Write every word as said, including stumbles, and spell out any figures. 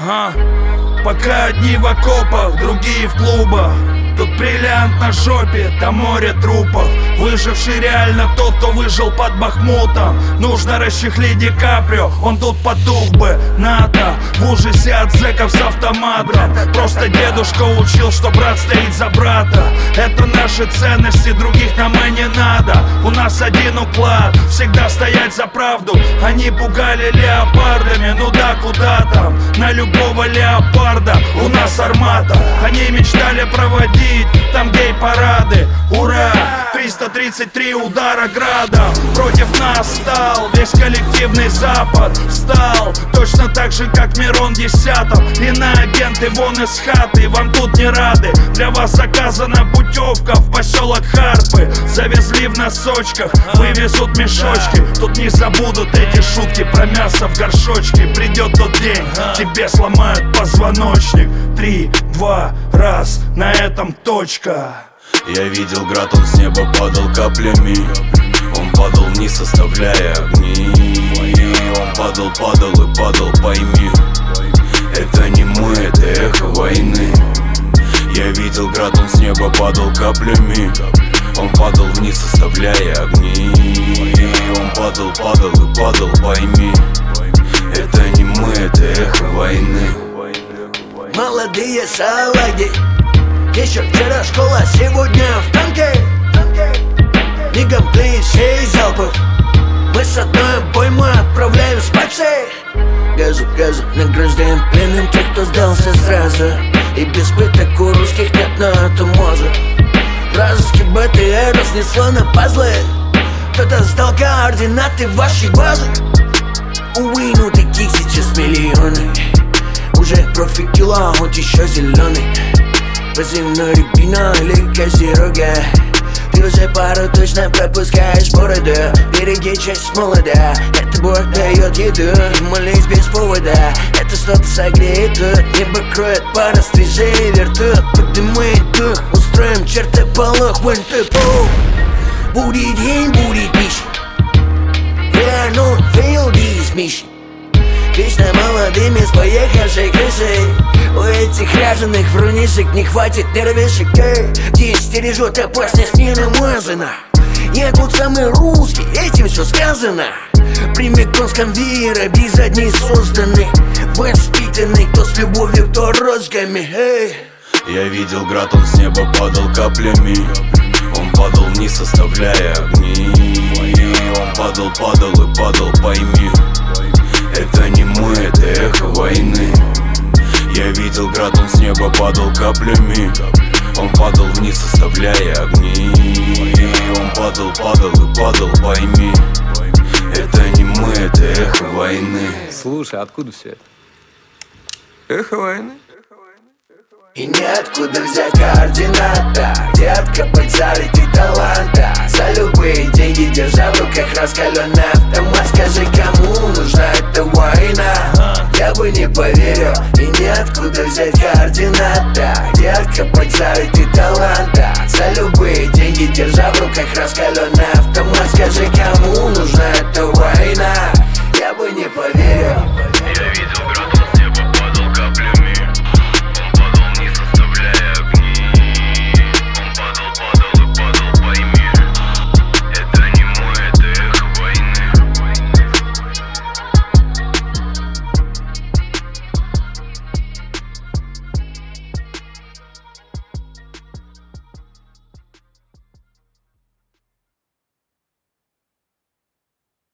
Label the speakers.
Speaker 1: а? Пока одни в окопах, другие в клубах. Тут бриллиант на жопе, там море трупов. Выживший реально тот, кто выжил под Бахмутом. Нужно расчехлить Ди Каприо, он тут потух бы. НАТО в ужасе от зэков с автоматом. Просто дедушка учил, что брат стоит за брата. Это наши ценности, других нам и не надо. У нас один уклад, всегда стоять за правду. Они пугали леопардами, ну да, куда там. На любого леопарда у нас армата. Они мечтали проводить там гей-парады, ура! триста тридцать три удара градом. Против нас стал весь коллективный Запад. Встал точно так же, как Мирон десятом. Иноагенты вон из хаты, вам тут не рады. Для вас заказана путевка в поселок Харпы. Завезли в носочках, вывезут мешочки. Тут не забудут эти шутки про мясо в горшочке. Придет тот день, тебе сломают позвоночник. Три, два, раз, на этом точка.
Speaker 2: Я видел град, он с неба падал каплями. Он падал вниз, оставляя огни. Он падал, падал и падал, пойми. Это не мы, это эхо войны. Я видел град, он с неба падал каплями. Он падал вниз, оставляя огни. Он падал, падал и падал, пойми. Это не мы, это эхо войны.
Speaker 3: Молодые салаги, еще вчера школа, сегодня в танке. Мигом клещей залпов. Мы с одной обоймой отправляем спать всех. Газу, газу, награждаем пленным тех, кто сдался сразу. И без пыток у русских нет, но это может. Вражеский БТР разнесло на пазлы. Кто-то сдал координаты вашей базы. Увы, ну таких сейчас миллионы. Уже профикила, он еще зеленый. Позывной рябина или козерога. Ты уже пару точно пропускаешь бороду. Береги честь молода. Это Бог дает еду и молись без повода. Это что-то согреет тут. Небо кроет пара стрижей вертут. Поднимает дух, устроим чертополох. One, two, four. Будет день, будет пища. We are not failed this mission. Вечно молодыми с поехавшей крышей. У этих ряженых врунишек не хватит нервишек. Где стережет опасность не намазана. Я тут самый русский, этим все сказано. Прямиком с конвейера, без одни созданы. Воспитанный, кто с любовью, кто розгами. Эй.
Speaker 2: Я видел град, он с неба падал каплями. Он падал вниз, оставляя огни. Он падал, падал и падал, пойми. Это не мы, это эхо войны. Я видел град, он с неба падал каплями. Он падал вниз, оставляя огни. Он падал, падал и падал, пойми. Это не мы, это эхо войны.
Speaker 4: Слушай, откуда все это? Эхо войны.
Speaker 3: И неоткуда взять координата. Где откопать зарыки таланта. За любые деньги, держа в руках раскаленный автомат. Скажи, кому нужна эта война? Я бы не поверил. И неоткуда взять координата. Где откопать зарыки таланта. За любые деньги, держа в руках раскаленный автомат. Скажи, кому